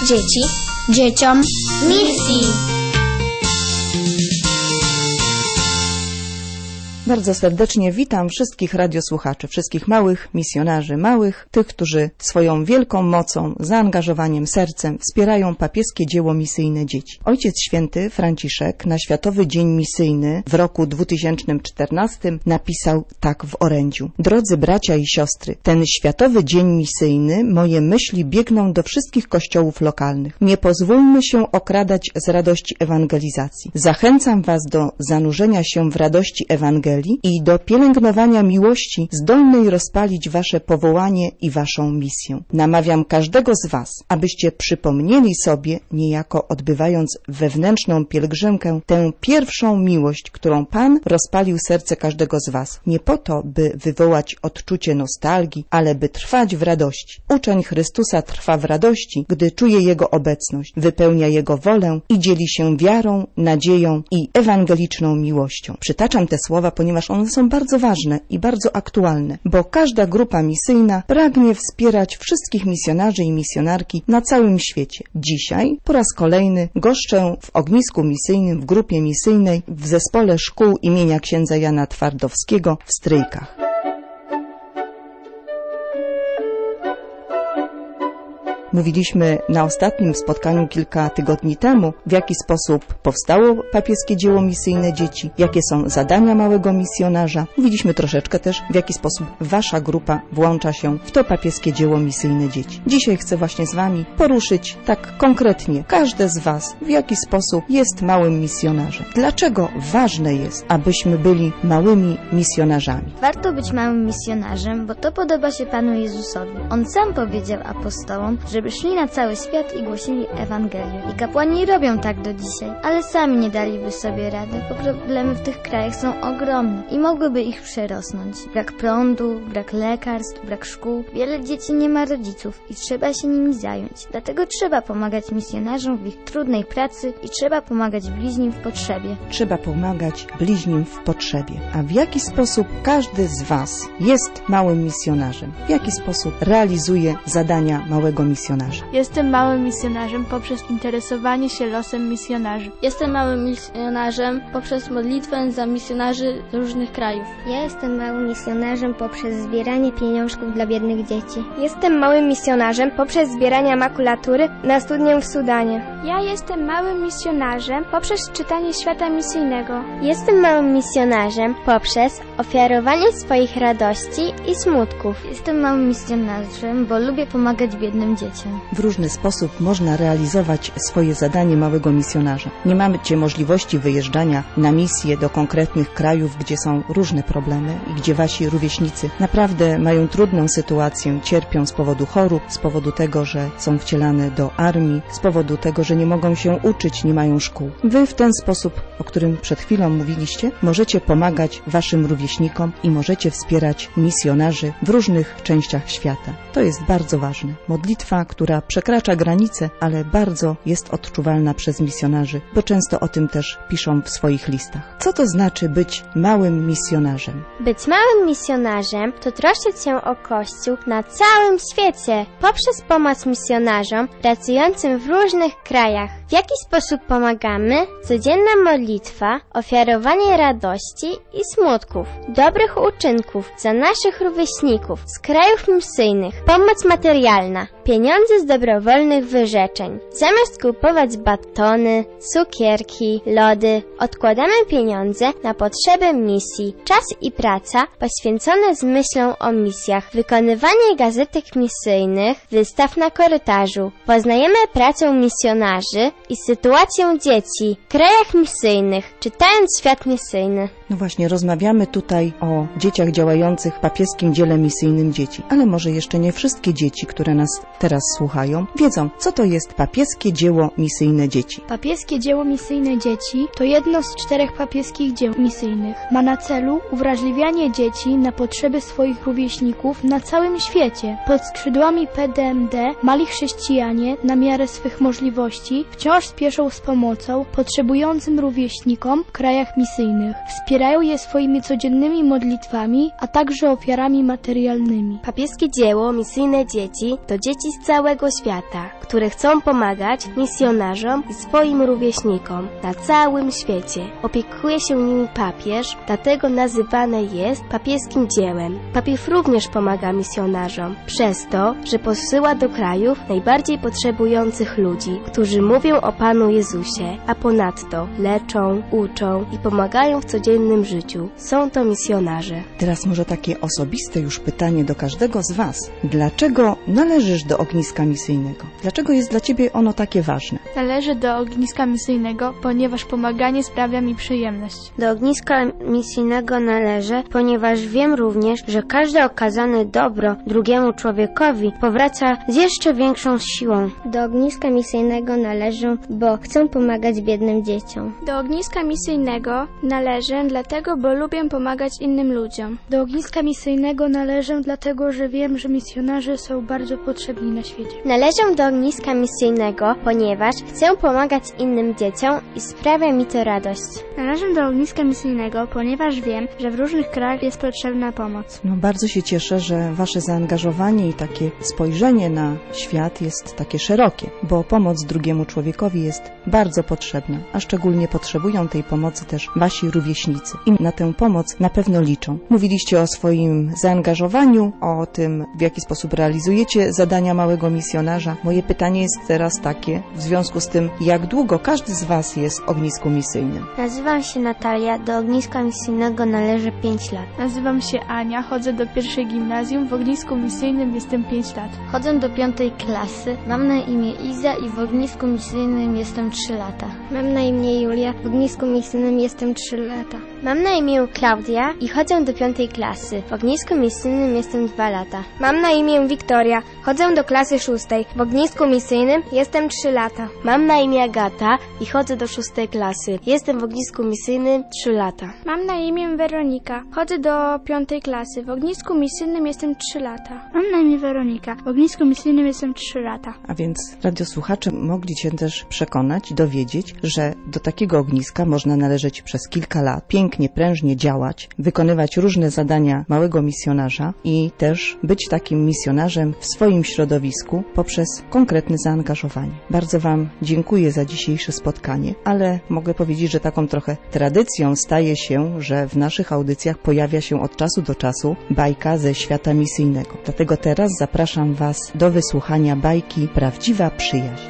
dzieci, dzieciom, misji. Bardzo serdecznie witam wszystkich radiosłuchaczy, wszystkich małych misjonarzy, tych, którzy swoją wielką mocą, zaangażowaniem, sercem wspierają papieskie dzieło misyjne dzieci. Ojciec Święty Franciszek na Światowy Dzień Misyjny w roku 2014 napisał tak w orędziu: Drodzy bracia i siostry, ten Światowy Dzień Misyjny, moje myśli biegną do wszystkich kościołów lokalnych. Nie pozwólmy się okradać z radości ewangelizacji. Zachęcam Was do zanurzenia się w radości Ewangelii i do pielęgnowania miłości zdolnej rozpalić wasze powołanie i waszą misję. Namawiam każdego z was, abyście przypomnieli sobie, niejako odbywając wewnętrzną pielgrzymkę, tę pierwszą miłość, którą Pan rozpalił serce każdego z was. Nie po to, by wywołać odczucie nostalgii, ale by trwać w radości. Uczeń Chrystusa trwa w radości, gdy czuje Jego obecność, wypełnia Jego wolę i dzieli się wiarą, nadzieją i ewangeliczną miłością. Przytaczam te słowa, ponieważ one są bardzo ważne i bardzo aktualne, bo każda grupa misyjna pragnie wspierać wszystkich misjonarzy i misjonarki na całym świecie. Dzisiaj po raz kolejny goszczę w ognisku misyjnym, w grupie misyjnej, w zespole szkół imienia księdza Jana Twardowskiego w Stryjkach. Mówiliśmy na ostatnim spotkaniu kilka tygodni temu, w jaki sposób powstało papieskie dzieło misyjne dzieci, jakie są zadania małego misjonarza. Mówiliśmy troszeczkę też, w jaki sposób wasza grupa włącza się w to papieskie dzieło misyjne dzieci. Dzisiaj chcę właśnie z wami poruszyć tak konkretnie każde z was, w jaki sposób jest małym misjonarzem. Dlaczego ważne jest, abyśmy byli małymi misjonarzami? Warto być małym misjonarzem, bo to podoba się Panu Jezusowi. On sam powiedział apostołom, żeby szli na cały świat i głosili Ewangelię. I kapłani robią tak do dzisiaj, ale sami nie daliby sobie rady, bo problemy w tych krajach są ogromne i mogłyby ich przerosnąć. Brak prądu, brak lekarstw, brak szkół. Wiele dzieci nie ma rodziców i trzeba się nimi zająć. Dlatego trzeba pomagać misjonarzom w ich trudnej pracy i trzeba pomagać bliźnim w potrzebie. Trzeba pomagać bliźnim w potrzebie. A w jaki sposób każdy z was jest małym misjonarzem? W jaki sposób realizuje zadania małego misjonarza? Jestem małym misjonarzem poprzez interesowanie się losem misjonarzy. Jestem małym misjonarzem poprzez modlitwę za misjonarzy z różnych krajów. Ja jestem małym misjonarzem poprzez zbieranie pieniążków dla biednych dzieci. Jestem małym misjonarzem poprzez zbieranie makulatury na studnię w Sudanie. Ja jestem małym misjonarzem poprzez czytanie świata misyjnego. Jestem małym misjonarzem poprzez ofiarowanie swoich radości i smutków. Jestem małym misjonarzem, bo lubię pomagać biednym dzieciom. W różny sposób można realizować swoje zadanie małego misjonarza. Nie macie możliwości wyjeżdżania na misje do konkretnych krajów, gdzie są różne problemy i gdzie wasi rówieśnicy naprawdę mają trudną sytuację, cierpią z powodu chorób, z powodu tego, że są wcielane do armii, z powodu tego, że nie mogą się uczyć, nie mają szkół. Wy w ten sposób, o którym przed chwilą mówiliście, możecie pomagać waszym rówieśnikom i możecie wspierać misjonarzy w różnych częściach świata. To jest bardzo ważne. Modlitwa, która przekracza granice, ale bardzo jest odczuwalna przez misjonarzy, bo często o tym też piszą w swoich listach. Co to znaczy być małym misjonarzem? Być małym misjonarzem to troszczyć się o Kościół na całym świecie poprzez pomoc misjonarzom pracującym w różnych krajach. W jaki sposób pomagamy? Codzienna modlitwa, ofiarowanie radości i smutków, dobrych uczynków za naszych rówieśników z krajów misyjnych, pomoc materialna, pieniądze z dobrowolnych wyrzeczeń. Zamiast kupować batony, cukierki, lody, odkładamy pieniądze na potrzeby misji. Czas i praca poświęcone z myślą o misjach. Wykonywanie gazetek misyjnych, wystaw na korytarzu. Poznajemy pracę misjonarzy i sytuację dzieci w krajach misyjnych, czytając świat misyjny. No właśnie, rozmawiamy tutaj o dzieciach działających w papieskim dziele misyjnym dzieci, ale może jeszcze nie wszystkie dzieci, które nas teraz słuchają, wiedzą, co to jest papieskie dzieło misyjne dzieci. Papieskie dzieło misyjne dzieci to jedno z 4 papieskich dzieł misyjnych. Ma na celu uwrażliwianie dzieci na potrzeby swoich rówieśników na całym świecie. Pod skrzydłami PDMD mali chrześcijanie na miarę swych możliwości wciąż spieszą z pomocą potrzebującym rówieśnikom w krajach misyjnych. wspierają je swoimi codziennymi modlitwami, a także ofiarami materialnymi. Papieskie dzieło Misyjne Dzieci to dzieci z całego świata, które chcą pomagać misjonarzom i swoim rówieśnikom na całym świecie. Opiekuje się nimi papież, dlatego nazywane jest papieskim dziełem. Papież również pomaga misjonarzom przez to, że posyła do krajów najbardziej potrzebujących ludzi, którzy mówią o Panu Jezusie, a ponadto leczą, uczą i pomagają w codziennym życiu. Są to misjonarze. Teraz może takie osobiste już pytanie do każdego z Was. Dlaczego należysz do ogniska misyjnego? Dlaczego jest dla Ciebie ono takie ważne? Należę do ogniska misyjnego, ponieważ pomaganie sprawia mi przyjemność. Do ogniska misyjnego należę, ponieważ wiem również, że każde okazane dobro drugiemu człowiekowi powraca z jeszcze większą siłą. Do ogniska misyjnego należę, bo chcę pomagać biednym dzieciom. Do ogniska misyjnego należę dlatego, bo lubię pomagać innym ludziom. Do ogniska misyjnego należę dlatego, że wiem, że misjonarze są bardzo potrzebni na świecie. Należę do ogniska misyjnego, ponieważ chcę pomagać innym dzieciom i sprawia mi to radość. Należę do ogniska misyjnego, ponieważ wiem, że w różnych krajach jest potrzebna pomoc. No bardzo się cieszę, że Wasze zaangażowanie i takie spojrzenie na świat jest takie szerokie, bo pomoc drugiemu człowiekowi jest bardzo potrzebna, a szczególnie potrzebują tej pomocy też Wasi rówieśnicy i na tę pomoc na pewno liczą. Mówiliście o swoim zaangażowaniu, o tym, w jaki sposób realizujecie zadania małego misjonarza. Moje pytanie jest teraz takie, w związku z tym, jak długo każdy z Was jest w ognisku misyjnym? Nazywam się Natalia, do ogniska misyjnego należy 5 lat. Nazywam się Ania, chodzę do 1. gimnazjum, w ognisku misyjnym jestem 5 lat. Chodzę do 5. klasy, mam na imię Iza i w ognisku misyjnym jestem 3 lata. Mam na imię Julia, w ognisku misyjnym jestem 3 lata. Mam na imię Klaudia i chodzę do 5. klasy. W ognisku misyjnym jestem 2 lata. Mam na imię Wiktoria, chodzę do klasy 6. W ognisku misyjnym jestem 3 lata. Mam na imię Agata i chodzę do 6. klasy. Jestem w ognisku misyjnym 3 lata. Mam na imię Weronika, chodzę do 5. klasy. W ognisku misyjnym jestem 3 lata. Mam na imię Weronika, w ognisku misyjnym jestem 3 lata. A więc radiosłuchacze mogli się też przekonać, dowiedzieć, że do takiego ogniska można należeć przez kilka lat, pięknie, prężnie działać, wykonywać różne zadania małego misjonarza i też być takim misjonarzem w swoim środowisku poprzez konkretne zaangażowanie. Bardzo Wam dziękuję za dzisiejsze spotkanie, ale mogę powiedzieć, że taką trochę tradycją staje się, że w naszych audycjach pojawia się od czasu do czasu bajka ze świata misyjnego. Dlatego teraz zapraszam Was do wysłuchania bajki Prawdziwa przyjaźń.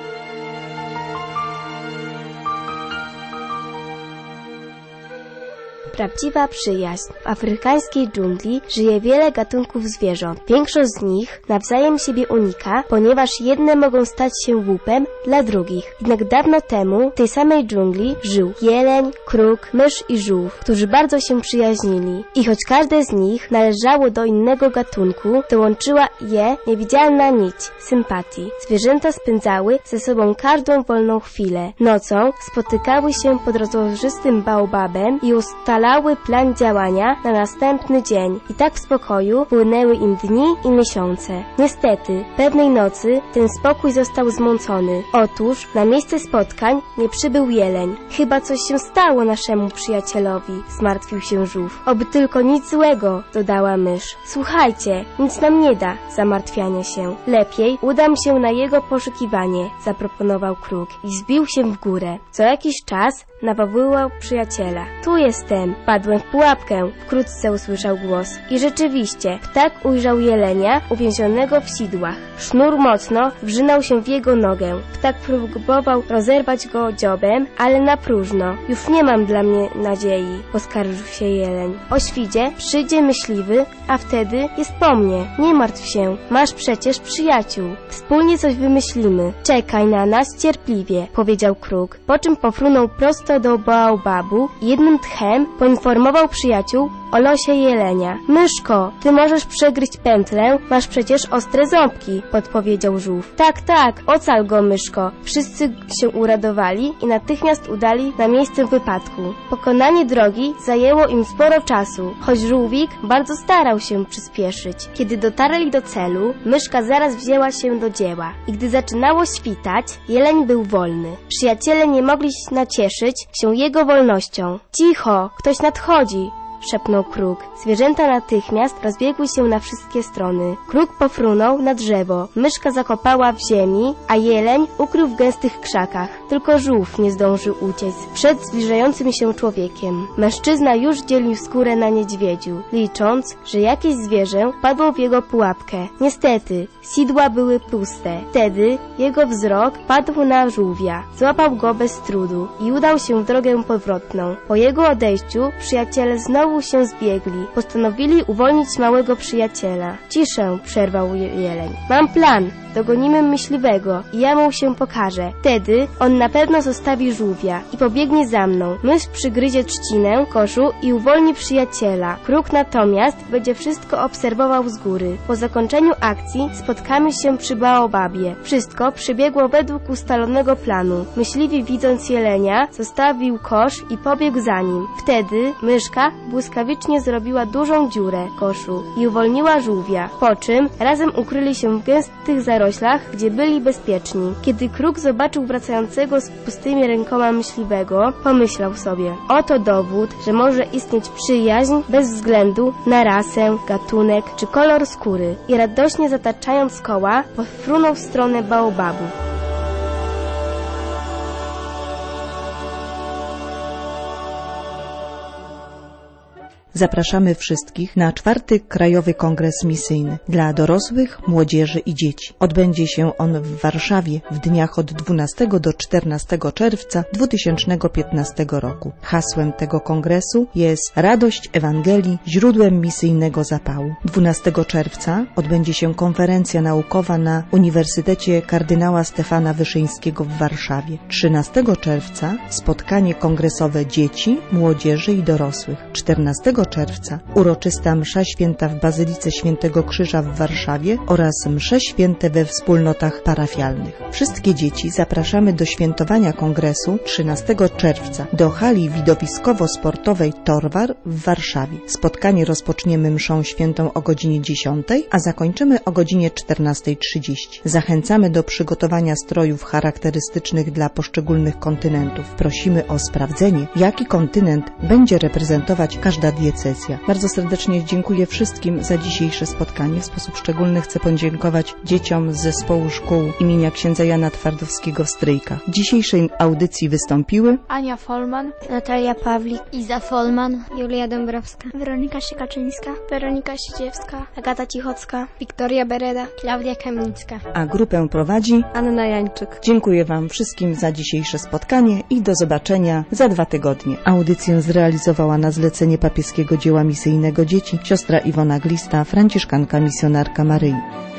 Prawdziwa przyjaźń. W afrykańskiej dżungli żyje wiele gatunków zwierząt. Większość z nich nawzajem siebie unika, ponieważ jedne mogą stać się łupem dla drugich. Jednak dawno temu w tej samej dżungli żył jeleń, kruk, mysz i żółw, którzy bardzo się przyjaźnili. I choć każde z nich należało do innego gatunku, to łączyła je niewidzialna nić sympatii. Zwierzęta spędzały ze sobą każdą wolną chwilę. Nocą spotykały się pod rozłożystym baobabem i ustalały plan działania na następny dzień. I tak w spokoju płynęły im dni i miesiące. Niestety, pewnej nocy ten spokój został zmącony. Otóż na miejsce spotkań nie przybył jeleń. Chyba coś się stało naszemu przyjacielowi, zmartwił się żółw. Oby tylko nic złego, dodała mysz. Słuchajcie, nic nam nie da zamartwiania się. Lepiej udam się na jego poszukiwanie, zaproponował kruk i wzbił się w górę. Co jakiś czas nawoływał przyjaciela. Tu jestem, padłem w pułapkę, wkrótce usłyszał głos. I rzeczywiście, ptak ujrzał jelenia uwięzionego w sidłach. Sznur mocno wrzynał się w jego nogę. Ptak próbował rozerwać go dziobem, ale na próżno. Już nie mam dla mnie nadziei, poskarżył się jeleń. O świcie przyjdzie myśliwy, a wtedy jest po mnie. Nie martw się, masz przecież przyjaciół. Wspólnie coś wymyślimy. Czekaj na nas cierpliwie, powiedział kruk, po czym pofrunął prosto do baobabu i jednym tchem poinformował przyjaciół o losie jelenia. Myszko, ty możesz przegryźć pętlę, masz przecież ostre ząbki, podpowiedział żółw. Tak, ocal go, myszko. Wszyscy się uradowali i natychmiast udali na miejsce wypadku. Pokonanie drogi zajęło im sporo czasu, choć żółwik bardzo starał się przyspieszyć. Kiedy dotarli do celu, myszka zaraz wzięła się do dzieła. I gdy zaczynało świtać, jeleń był wolny. Przyjaciele nie mogli nacieszyć się jego wolnością. Cicho, ktoś nadchodzi, szepnął kruk. Zwierzęta natychmiast rozbiegły się na wszystkie strony. Kruk pofrunął na drzewo, myszka zakopała w ziemi, a jeleń ukrył w gęstych krzakach. Tylko żółw nie zdążył uciec przed zbliżającym się człowiekiem. Mężczyzna już dzielił skórę na niedźwiedziu, licząc, że jakieś zwierzę padło w jego pułapkę. Niestety, sidła były puste. Wtedy jego wzrok padł na żółwia. Złapał go bez trudu i udał się w drogę powrotną. Po jego odejściu przyjaciele znowu się zbiegli. Postanowili uwolnić małego przyjaciela. Ciszę, przerwał jeleń. Mam plan. Dogonimy myśliwego i ja mu się pokażę. Wtedy on na pewno zostawi żółwia i pobiegnie za mną. Mysz przygryzie trzcinę koszu i uwolni przyjaciela. Kruk natomiast będzie wszystko obserwował z góry. Po zakończeniu akcji spotkamy się przy baobabie. Wszystko przebiegło według ustalonego planu. Myśliwy, widząc jelenia, zostawił kosz i pobiegł za nim. Wtedy myszka błyskawicznie zrobiła dużą dziurę w koszu i uwolniła żółwia, po czym razem ukryli się w gęstych zaroślach, gdzie byli bezpieczni. Kiedy kruk zobaczył wracającego z pustymi rękoma myśliwego, pomyślał sobie: oto dowód, że może istnieć przyjaźń bez względu na rasę, gatunek czy kolor skóry. I radośnie zataczając koła, pofrunął w stronę baobabu. Zapraszamy wszystkich na 4. Krajowy Kongres Misyjny dla dorosłych, młodzieży i dzieci. Odbędzie się on w Warszawie w dniach od 12 do 14 czerwca 2015 roku. Hasłem tego kongresu jest Radość Ewangelii, źródłem misyjnego zapału. 12 czerwca odbędzie się konferencja naukowa na Uniwersytecie Kardynała Stefana Wyszyńskiego w Warszawie. 13 czerwca spotkanie kongresowe dzieci, młodzieży i dorosłych. 14 czerwca uroczysta msza święta w Bazylice Świętego Krzyża w Warszawie oraz msze święte we wspólnotach parafialnych. Wszystkie dzieci zapraszamy do świętowania kongresu 13 czerwca do hali widowiskowo-sportowej Torwar w Warszawie. Spotkanie rozpoczniemy mszą świętą o godzinie 10, a zakończymy o godzinie 14:30. Zachęcamy do przygotowania strojów charakterystycznych dla poszczególnych kontynentów. Prosimy o sprawdzenie, jaki kontynent będzie reprezentować każda diecezja. Bardzo serdecznie dziękuję wszystkim za dzisiejsze spotkanie. W sposób szczególny chcę podziękować dzieciom z zespołu szkół imienia księdza Jana Twardowskiego w Stryjkach. W dzisiejszej audycji wystąpiły Ania Folman, Natalia Pawlik, Iza Folman, Julia Dąbrowska, Weronika Sikaczyńska, Weronika Sidziewska, Agata Cichocka, Wiktoria Bereda, Klaudia Kamińska, a grupę prowadzi Anna Jańczyk. Dziękuję Wam wszystkim za dzisiejsze spotkanie i do zobaczenia za 2 tygodnie. Audycję zrealizowała na zlecenie papieskiego dzieła misyjnego dzieci siostra Iwona Glista, franciszkanka misjonarka Maryi.